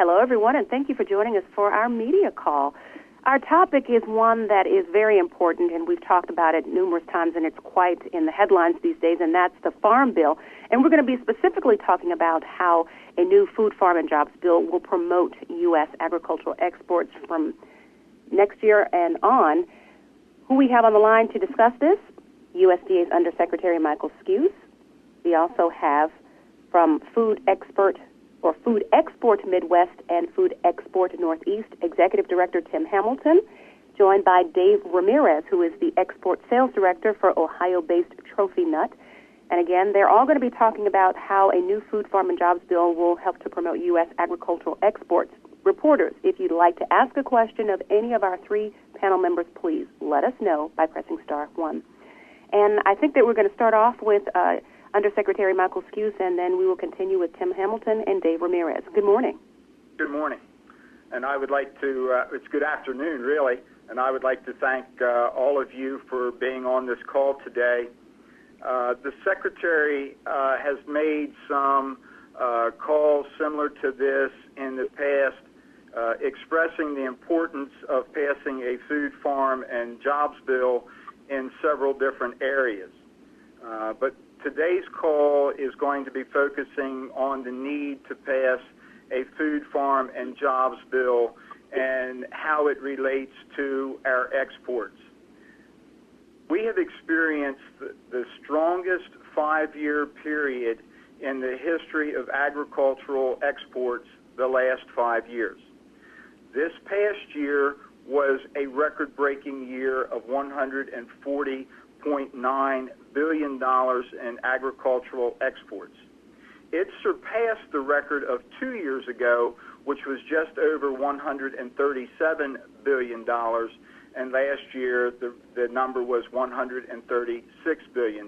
Hello, everyone, and thank you for joining us for our media call. Our topic is one that is very important, and we've talked about it numerous times, and it's quite in the headlines these days, and that's the Farm Bill. And we're going to be specifically talking about how a new Food, Farm, and Jobs Bill will promote U.S. agricultural exports from next year and on. Who we have on the line to discuss this? USDA's Undersecretary Michael Skuse. We also have from Food Export Midwest and Food Export Northeast, Executive Director Tim Hamilton, joined by Dave Ramirez, who is the Export Sales Director for Ohio-based Trophy Nut. And again, they're all going to be talking about how a new Food, Farm, and Jobs Bill will help to promote U.S. agricultural exports. Reporters, if you'd like to ask a question of any of our three panel members, please let us know by pressing star 1. And I think that we're going to start off with Undersecretary Michael Skuse, and then we will continue with Tim Hamilton and Dave Ramirez. Good morning. Good morning. And I would like to, it's good afternoon, really, and I would like to thank all of you for being on this call today. The Secretary has made some calls similar to this in the past, expressing the importance of passing a Food, Farm, and Jobs Bill in several different areas. But today's call is going to be focusing on the need to pass a Food, Farm, and Jobs Bill and how it relates to our exports. We have experienced the strongest 5-year period in the history of agricultural exports the last 5 years. This past year was a record-breaking year of $140.9 billion in agricultural exports. It surpassed the record of 2 years ago, which was just over $137 billion, and last year the number was $136 billion.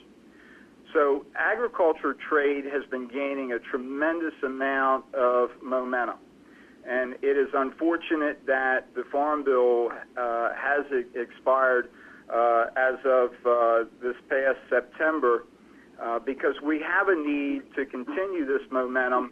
So agriculture trade has been gaining a tremendous amount of momentum. And it is unfortunate that the Farm Bill has expired as of this past September because we have a need to continue this momentum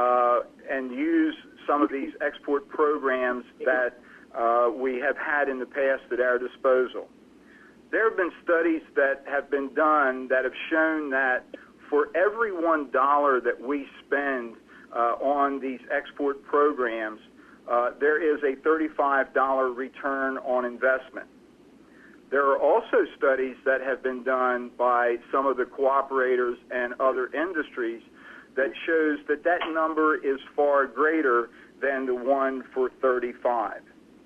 and use some of these export programs that we have had in the past at our disposal. There have been studies that have been done that have shown that for every $1 that we spend on these export programs, there is a $35 return on investment. There are also studies that have been done by some of the cooperators and other industries that shows that that number is far greater than the one for 35.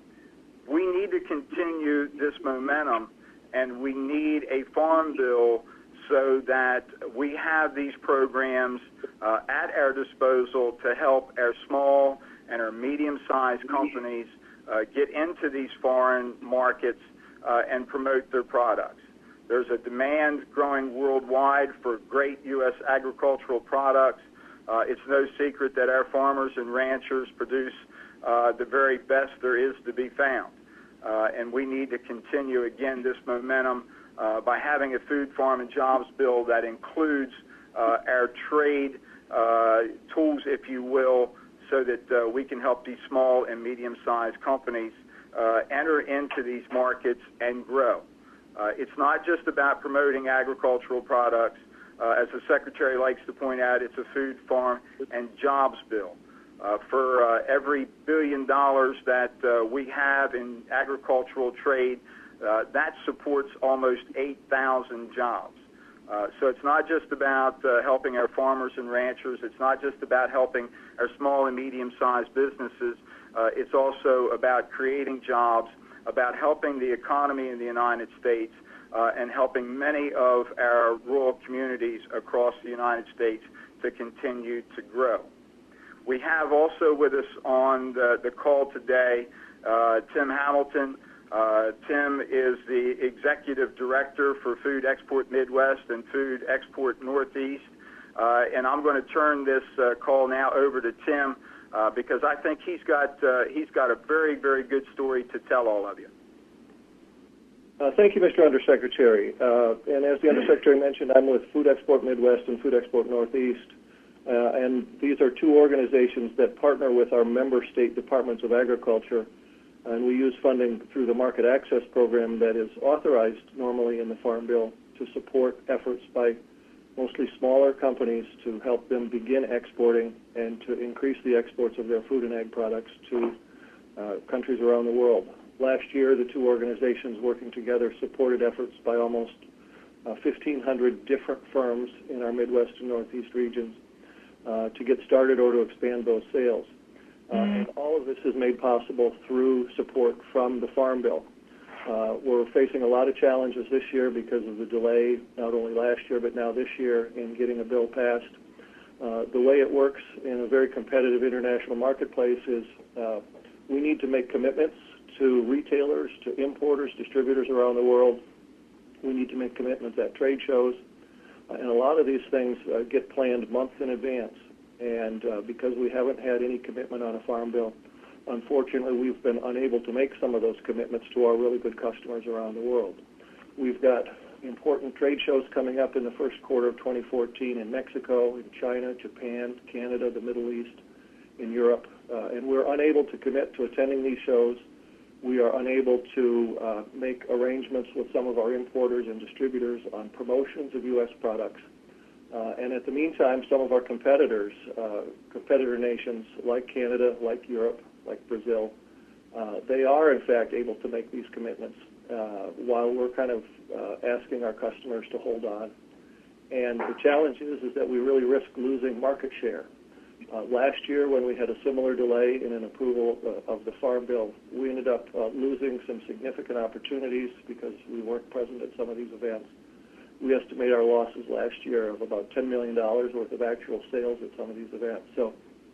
We need to continue this momentum, and we need a Farm Bill so that we have these programs at our disposal to help our small and our medium-sized companies get into these foreign markets and promote their products. There's a demand growing worldwide for great U.S. agricultural products. It's no secret that our farmers and ranchers produce the very best there is to be found. And we need to continue, again, this momentum by having a Food, Farm, and Jobs Bill that includes our trade tools, if you will, so that we can help these small and medium-sized companies enter into these markets and grow. It's not just about promoting agricultural products. As the Secretary likes to point out, it's a Food, Farm, and Jobs Bill. For every $1 billion that we have in agricultural trade, that supports almost 8,000 jobs. So it's not just about helping our farmers and ranchers. It's not just about helping our small and medium-sized businesses. It's also about creating jobs, about helping the economy in the United States, and helping many of our rural communities across the United States to continue to grow. We have also with us on the call today Tim Hamilton. Tim is the Executive Director for Food Export Midwest and Food Export Northeast. And I'm going to turn this call now over to Tim because I think he's got a very, very good story to tell all of you. Thank you, Mr. Undersecretary. And as the Undersecretary mentioned, I'm with Food Export Midwest and Food Export Northeast. And these are two organizations that partner with our member state departments of agriculture, and we use funding through the market access program that is authorized normally in the Farm Bill to support efforts by mostly smaller companies to help them begin exporting and to increase the exports of their food and ag products to countries around the world. Last year, the two organizations working together supported efforts by almost 1,500 different firms in our Midwest and Northeast regions to get started or to expand those sales. And all of this is made possible through support from the Farm Bill. We're facing a lot of challenges this year because of the delay, not only last year but now this year, in getting a bill passed. The way it works in a very competitive international marketplace is we need to make commitments to retailers, to importers, distributors around the world. We need to make commitments at trade shows. And a lot of these things get planned months in advance. And because we haven't had any commitment on a Farm Bill, unfortunately, we've been unable to make some of those commitments to our really good customers around the world. We've got important trade shows coming up in the first quarter of 2014 in Mexico, in China, Japan, Canada, the Middle East, in Europe. And we're unable to commit to attending these shows. We are unable to make arrangements with some of our importers and distributors on promotions of U.S. products. And at the meantime, some of our competitors, competitor nations like Canada, like Europe, like Brazil, they are, in fact, able to make these commitments while we're kind of asking our customers to hold on. And the challenge is that we really risk losing market share. Last year, when we had a similar delay in an approval of the Farm Bill, we ended up losing some significant opportunities because we weren't present at some of these events. We estimate our losses last year of about $10 million worth of actual sales at some of these events. So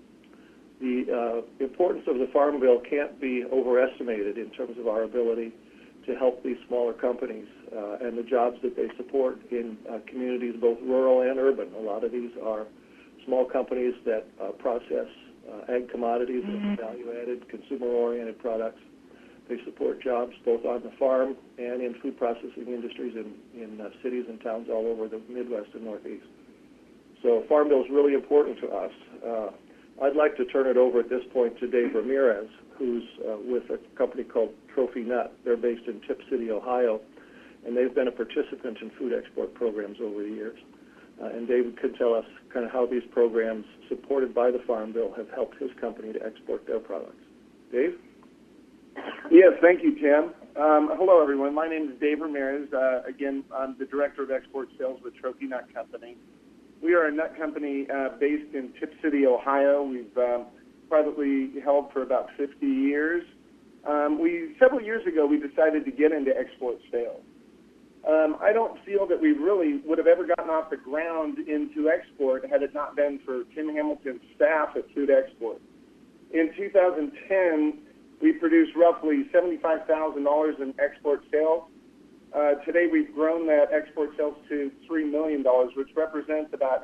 the importance of the Farm Bill can't be overestimated in terms of our ability to help these smaller companies and the jobs that they support in communities both rural and urban. A lot of these are small companies that process ag commodities and value-added, consumer-oriented products. They support jobs both on the farm and in food processing industries in cities and towns all over the Midwest and Northeast. So Farm Bill is really important to us. I'd like to turn it over at this point to Dave Ramirez, who's with a company called Trophy Nut. They're based in Tip City, Ohio, and they've been a participant in food export programs over the years. And David could tell us kind of how these programs supported by the Farm Bill have helped his company to export their products. Dave? Yes, thank you, Tim. Hello, everyone. My name is Dave Ramirez. Again, I'm the Director of Export Sales with Trophy Nut Company. We are a nut company based in Tip City, Ohio. We've privately held for about 50 years. Several years ago, we decided to get into export sales. I don't feel that we really would have ever gotten off the ground into export had it not been for Tim Hamilton's staff at Food Export. In 2010, we produced roughly $75,000 in export sales. Today, we've grown that export sales to $3 million, which represents about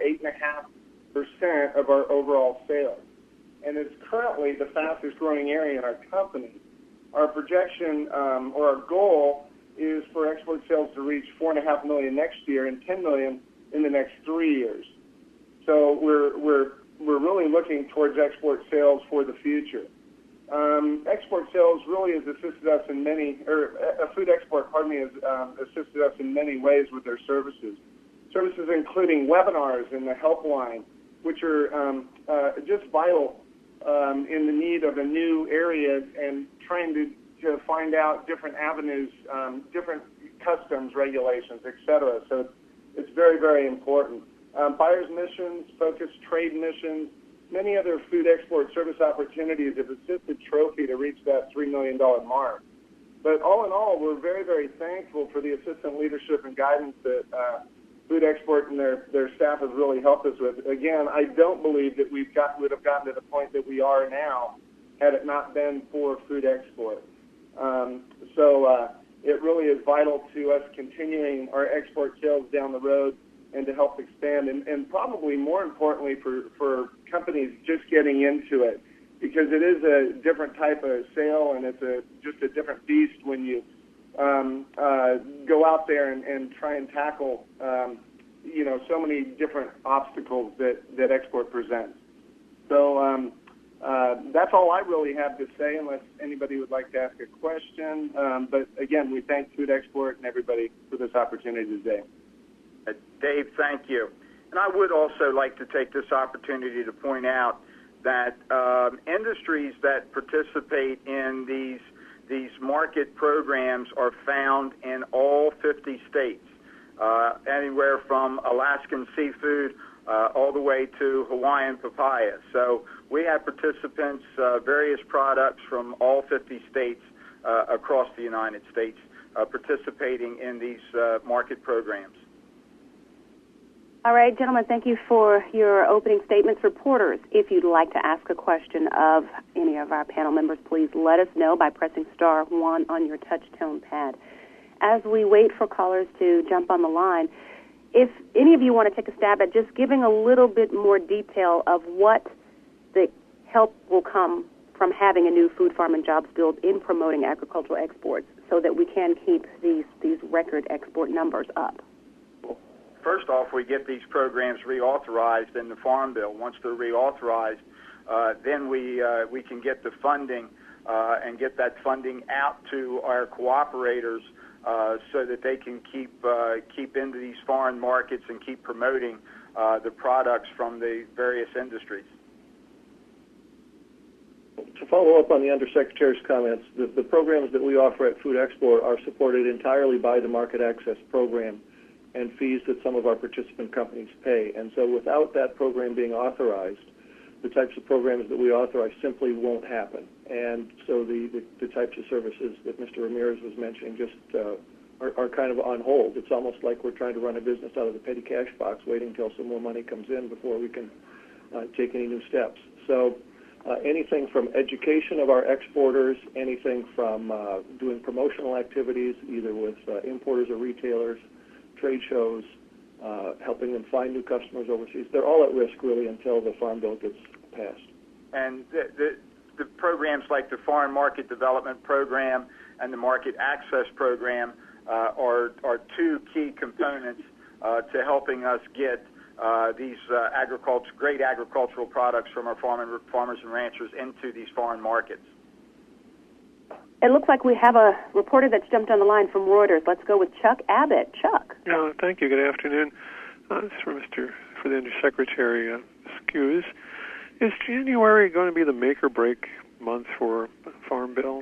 8.5% of our overall sales. And it's currently the fastest growing area in our company. Our projection or our goal is for export sales to reach $4.5 million next year and $10 million in the next 3 years. So we're really looking towards export sales for the future. Export sales really has assisted us in many, food export, has assisted us in many ways with their services. Services including webinars and the helpline, which are just vital in the need of a new area and trying to find out different avenues, different customs regulations, etc. So it's very, very important. Buyer's missions, focused trade missions, many other food export service opportunities have assisted Trophy to reach that $3 million mark. But all in all, we're very, very thankful for the assistant leadership and guidance that Food Export and their staff has really helped us with. Again, I don't believe that would have gotten to the point that we are now had it not been for Food Export. So it really is vital to us continuing our export sales down the road and to help expand, and probably more importantly for companies just getting into it, because it is a different type of sale and it's just a different beast when you go out there and try and tackle so many different obstacles that export presents. So that's all I really have to say, unless anybody would like to ask a question. But again, we thank Food Export and everybody for this opportunity today. Dave, thank you. And I would also like to take this opportunity to point out that industries that participate in these market programs are found in all 50 states, anywhere from Alaskan seafood all the way to Hawaiian papaya. So we have participants, various products from all 50 states across the United States participating in these market programs. All right, gentlemen, thank you for your opening statements. Reporters, if you'd like to ask a question of any of our panel members, please let us know by pressing *1 on your touch-tone pad. As we wait for callers to jump on the line, if any of you want to take a stab at just giving a little bit more detail of what the help will come from having a new Food, Farm, and Jobs Bill in promoting agricultural exports so that we can keep these record export numbers up. First off, we get these programs reauthorized in the Farm Bill. Once they're reauthorized, then we can get the funding and get that funding out to our cooperators so that they can keep into these foreign markets and keep promoting the products from the various industries. To follow up on the Undersecretary's comments, the programs that we offer at Food Export are supported entirely by the Market Access Program and fees that some of our participant companies pay. And so without that program being authorized, the types of programs that we authorize simply won't happen. And so the types of services that Mr. Ramirez was mentioning just are kind of on hold. It's almost like we're trying to run a business out of the petty cash box, waiting until some more money comes in before we can take any new steps. So anything from education of our exporters, anything from doing promotional activities, either with importers or retailers, trade shows, helping them find new customers overseas. They're all at risk, really, until the Farm Bill gets passed. And the programs like the Foreign Market Development Program and the Market Access Program are two key components to helping us get these great agricultural products from our farmers and ranchers into these foreign markets. It looks like we have a reporter that's jumped on the line from Reuters. Let's go with Chuck Abbott. Chuck. Thank you. Good afternoon. This is for the Undersecretary Skewes. Is January going to be the make or break month for Farm Bill?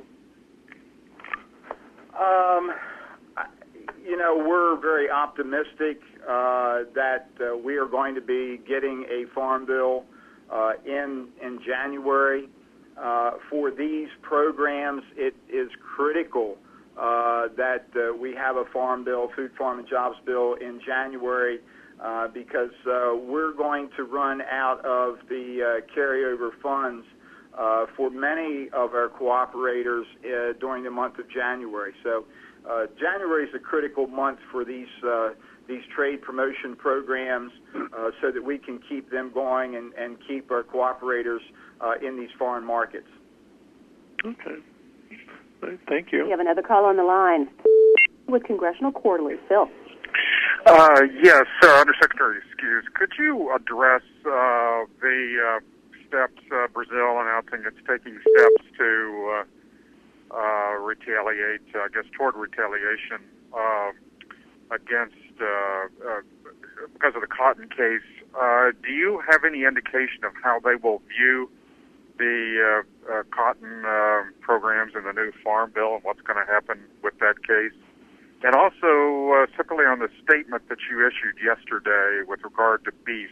We're very optimistic that we are going to be getting a Farm Bill in January. For these programs, it is critical that we have a Farm Bill, Food, Farm, and Jobs Bill in January because we're going to run out of the carryover funds for many of our cooperators during the month of January. So January is a critical month for these trade promotion programs so that we can keep them going and keep our cooperators in these foreign markets. Okay. Thank you. We have another caller on the line with Congressional Quarterly. Phil. Yes, Undersecretary Skewes, could you address the steps Brazil announcing it's taking steps to retaliate, I guess, toward retaliation against because of the cotton case? Do you have any indication of how they will view the cotton programs in the new Farm Bill and what's going to happen with that case? And also, separately on the statement that you issued yesterday with regard to beef,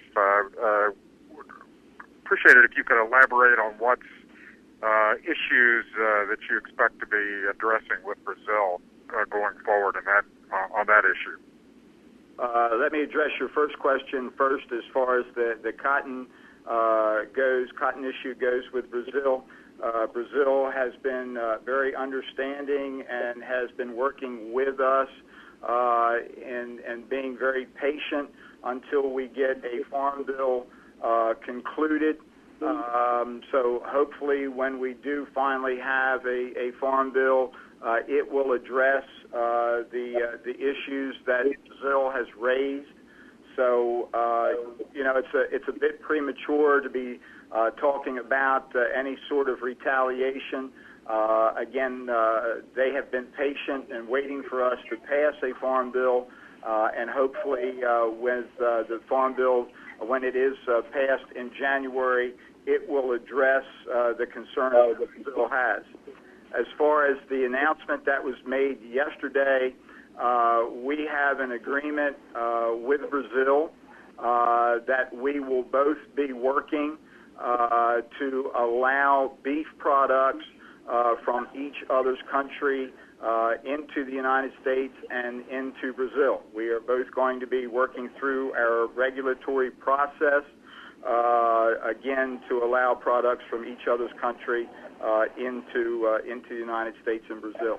appreciate it if you could elaborate on what issues that you expect to be addressing with Brazil going forward on that issue. Let me address your first question first as far as the cotton cotton issue goes with Brazil. Brazil has been very understanding and has been working with us and being very patient until we get a Farm Bill concluded. So hopefully when we do finally have a Farm Bill, it will address the issues that Brazil has raised So, it's a bit premature to be talking about any sort of retaliation. Again, they have been patient and waiting for us to pass a farm bill, and hopefully with the farm bill, when it is passed in January, it will address the concerns that the bill has. As far as the announcement that was made yesterday, we have an agreement with Brazil that we will both be working to allow beef products from each other's country into the United States and into Brazil. We are both going to be working through our regulatory process, again, to allow products from each other's country into the United States and Brazil.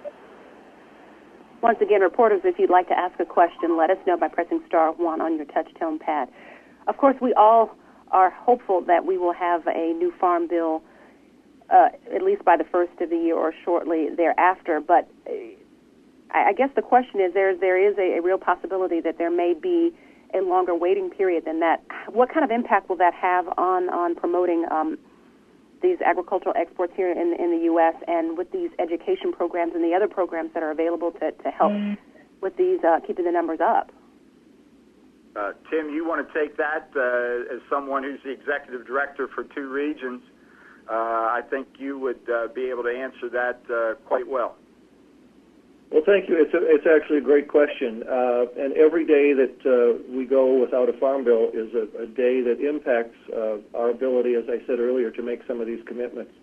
Once again, reporters, if you'd like to ask a question, let us know by pressing star 1 on your touch-tone pad. Of course, we all are hopeful that we will have a new farm bill at least by the first of the year or shortly thereafter. But I guess the question is, there is a real possibility that there may be a longer waiting period than that. What kind of impact will that have on promoting these agricultural exports here in the U.S. and with these education programs and the other programs that are available to help with these keeping the numbers up? Tim, you want to take that as someone who's the executive director for 2 regions? I think you would be able to answer that quite well. Well, thank you. It's actually a great question. And every day that we go without a farm bill is a day that impacts our ability, as I said earlier, to make some of these commitments.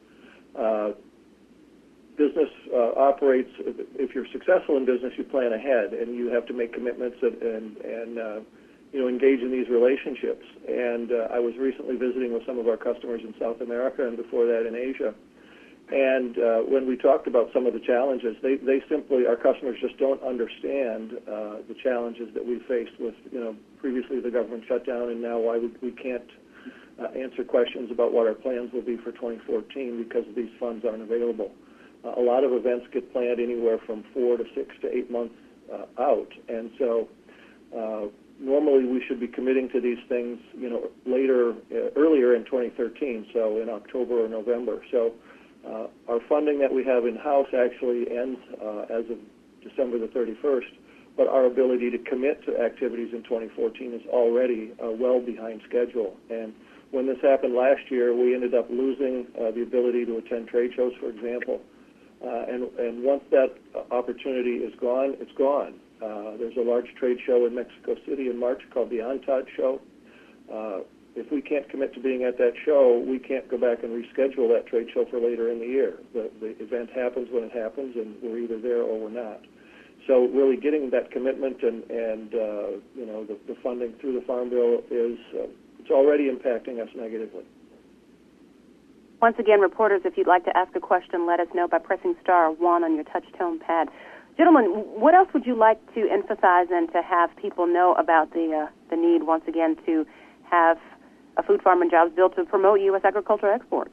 Business operates, if you're successful in business, you plan ahead, and you have to make commitments and engage in these relationships. And I was recently visiting with some of our customers in South America and before that in Asia. And when we talked about some of the challenges, they simply, our customers just don't understand the challenges that we faced with, previously the government shutdown, and now why we can't answer questions about what our plans will be for 2014 because these funds aren't available. A lot of events get planned anywhere from 4 to 6 to 8 months out, and so normally we should be committing to these things, earlier in 2013, so in October or November. So our funding that we have in-house actually ends as of December the 31st, but our ability to commit to activities in 2014 is already well behind schedule. And when this happened last year, we ended up losing the ability to attend trade shows, for example. And once that opportunity is gone, it's gone. There's a large trade show in Mexico City in March called the UNTAD show. If we can't commit to being at that show, we can't go back and reschedule that trade show for later in the year. The event happens when it happens, and we're either there or we're not. So really getting that commitment and the funding through the Farm Bill is it's already impacting us negatively. Once again, reporters, if you'd like to ask a question, let us know by pressing star 1 on your touch-tone pad. Gentlemen, what else would you like to emphasize and to have people know about the need, once again, to have a Food, Farm, and Jobs bill to promote U.S. agricultural exports?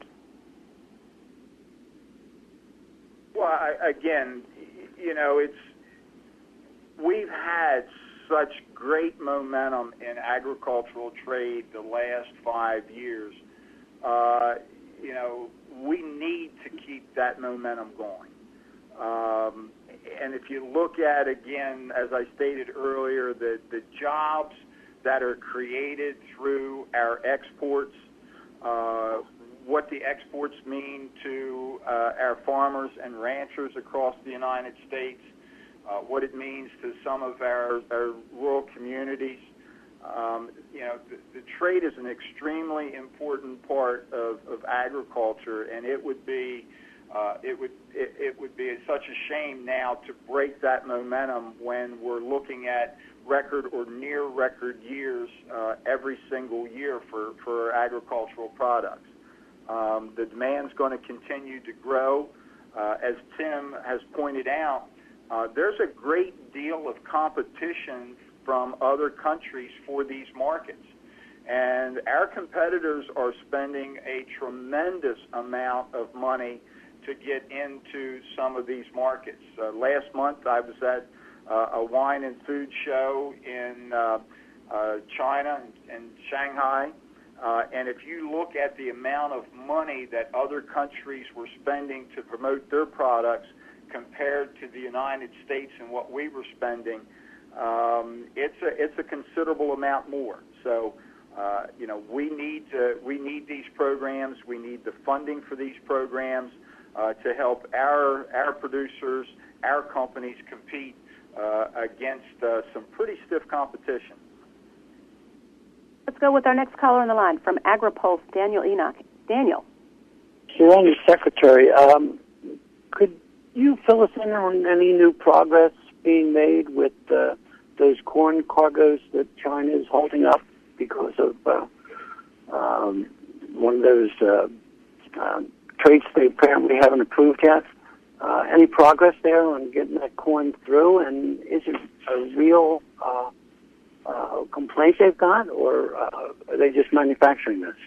Well, we've had such great momentum in agricultural trade the last 5 years. We need to keep that momentum going. And if you look at, again, as I stated earlier, the jobs that are created through our exports, what the exports mean to our farmers and ranchers across the United States, what it means to some of our rural communities. The trade is an extremely important part of agriculture, and it would be such a shame now to break that momentum when we're looking at record or near record years every single year for agricultural products. The demand's going to continue to grow. As Tim has pointed out, there's a great deal of competition from other countries for these markets. And our competitors are spending a tremendous amount of money to get into some of these markets. Last month I was at a wine and food show in China and Shanghai. And if you look at the amount of money that other countries were spending to promote their products compared to the United States and what we were spending, it's a considerable amount more. So, we need these programs. We need the funding for these programs to help our producers, our companies compete against some pretty stiff competition. Let's go with our next caller on the line from AgriPulse, Daniel Enoch. Daniel. Mr. Undersecretary, could you fill us in on any new progress being made with those corn cargoes that China is holding up because of one of those traits they apparently haven't approved yet? Any progress there on getting that corn through, and is it a real complaint they've got, or are they just manufacturing this?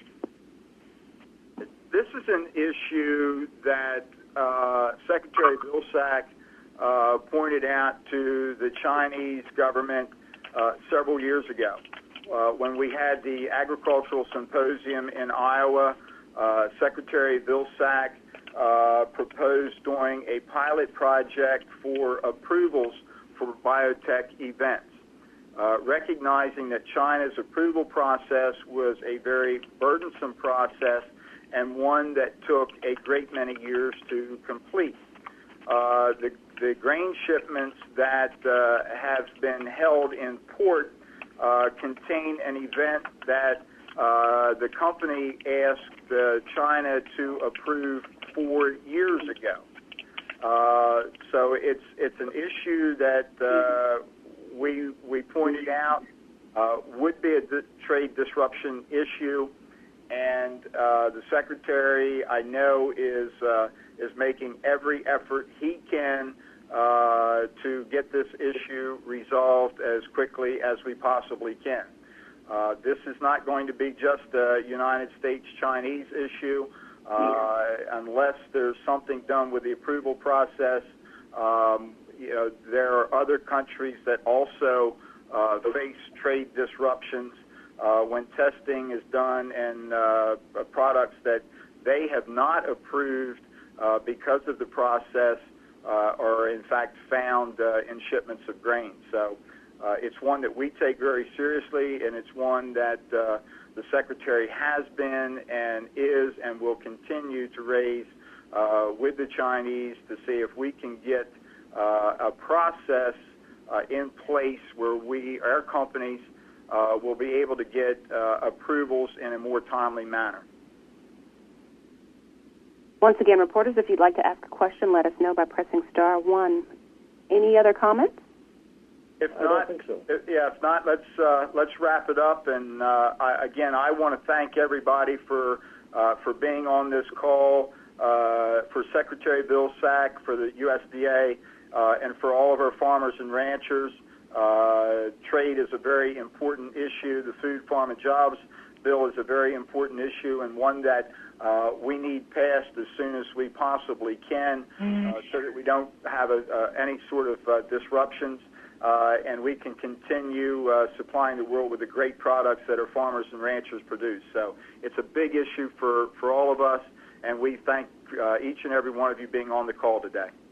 This is an issue that Secretary Vilsack pointed out to the Chinese government several years ago. When we had the agricultural symposium in Iowa, Secretary Vilsack proposed doing a pilot project for approvals for biotech events. Recognizing that China's approval process was a very burdensome process and one that took a great many years to complete. The grain shipments that have been held in port contain an event that the company asked China to approve 4 years ago. So it's an issue that we pointed out would be a trade disruption issue, and the Secretary, I know, is making every effort he can to get this issue resolved as quickly as we possibly can. This is not going to be just a United States-Chinese issue. Unless there's something done with the approval process, there are other countries that also face trade disruptions when testing is done and products that they have not approved because of the process are in fact found in shipments of grain. So it's one that we take very seriously, and it's one that the Secretary has been and is and will continue to raise with the Chinese to see if we can get a process in place where our companies will be able to get approvals in a more timely manner. Once again, reporters, if you'd like to ask a question, let us know by pressing *1. Any other comments? If not, I don't think so. If not, let's wrap it up. And I want to thank everybody for being on this call, for Secretary Vilsack, for the USDA, and for all of our farmers and ranchers. Trade is a very important issue. The Food, Farm, and Jobs Bill is a very important issue, and one that we need passed as soon as we possibly can, so that we don't have any sort of disruptions, and we can continue supplying the world with the great products that our farmers and ranchers produce. So it's a big issue for all of us, and we thank each and every one of you being on the call today.